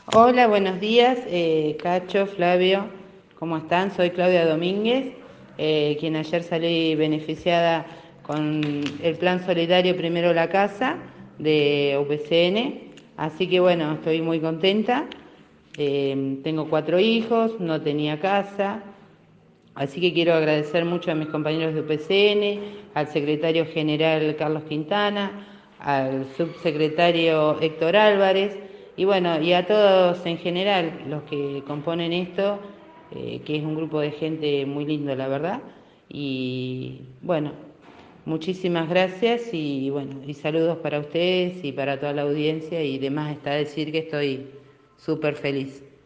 Hola, buenos días, Cacho, Flavio, ¿cómo están? Soy Claudia Domínguez, quien ayer salí beneficiada con el plan solidario Primero la Casa de UPCN, así que bueno, estoy muy contenta. Tengo 4 hijos, no tenía casa, así que quiero agradecer mucho a mis compañeros de UPCN, al secretario general Carlos Quintana, al subsecretario Héctor Álvarez y bueno, y a todos en general los que componen esto, que es un grupo de gente muy lindo, la verdad. Y bueno, muchísimas gracias y bueno, y saludos para ustedes y para toda la audiencia y demás está decir que estoy súper feliz.